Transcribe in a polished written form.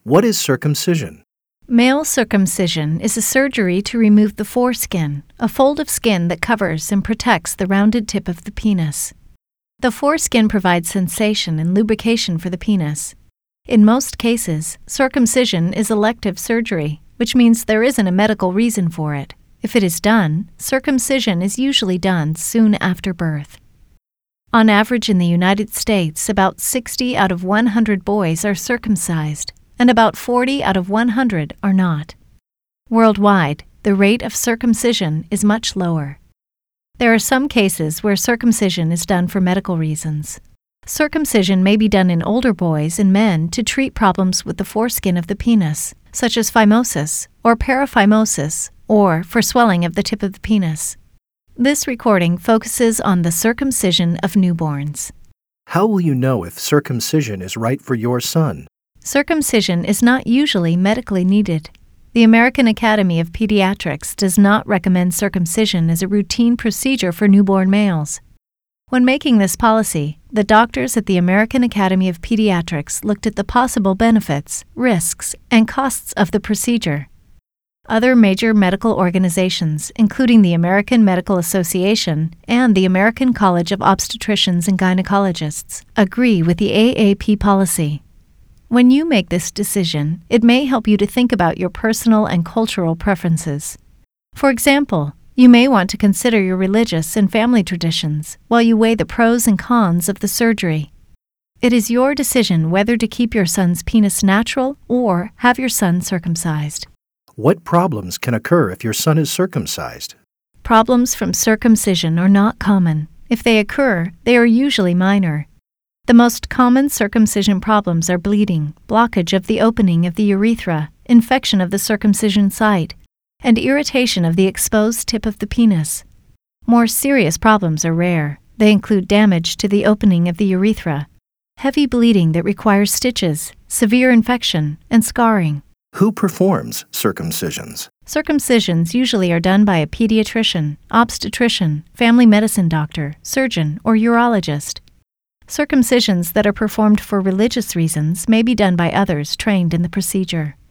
What is circumcision? Male circumcision is a surgery to remove the foreskin, a fold of skin that covers and protects the rounded tip of the penis. The foreskin provides sensation and lubrication for the penis. In most cases, circumcision is elective surgery, which means there isn't a medical reason for it. If it is done, circumcision is usually done soon after birth. On average in the United States, about 60 out of 100 boys are circumcised, and about 40 out of 100 are not. Worldwide, the rate of circumcision is much lower. There are some cases where circumcision is done for medical reasons. Circumcision may be done in older boys and men to treat problems with the foreskin of the penis, such as phimosis or paraphimosis, or for swelling of the tip of the penis. This recording focuses on the circumcision of newborns. How will you know if circumcision is right for your son? Circumcision is not usually medically needed. The American Academy of Pediatrics does not recommend circumcision as a routine procedure for newborn males. When making this policy, the doctors at the American Academy of Pediatrics looked at the possible benefits, risks, and costs of the procedure. Other major medical organizations, including the American Medical Association and the American College of Obstetricians and Gynecologists, agree with the AAP policy. When you make this decision, it may help you to think about your personal and cultural preferences. For example, you may want to consider your religious and family traditions while you weigh the pros and cons of the surgery. It is your decision whether to keep your son's penis natural or have your son circumcised. What problems can occur if your son is circumcised? Problems from circumcision are not common. If they occur, they are usually minor. The most common circumcision problems are bleeding, blockage of the opening of the urethra, infection of the circumcision site, and irritation of the exposed tip of the penis. More serious problems are rare. They include damage to the opening of the urethra, heavy bleeding that requires stitches, severe infection, and scarring. Who performs circumcisions? Circumcisions usually are done by a pediatrician, obstetrician, family medicine doctor, surgeon, or urologist. Circumcisions that are performed for religious reasons may be done by others trained in the procedure.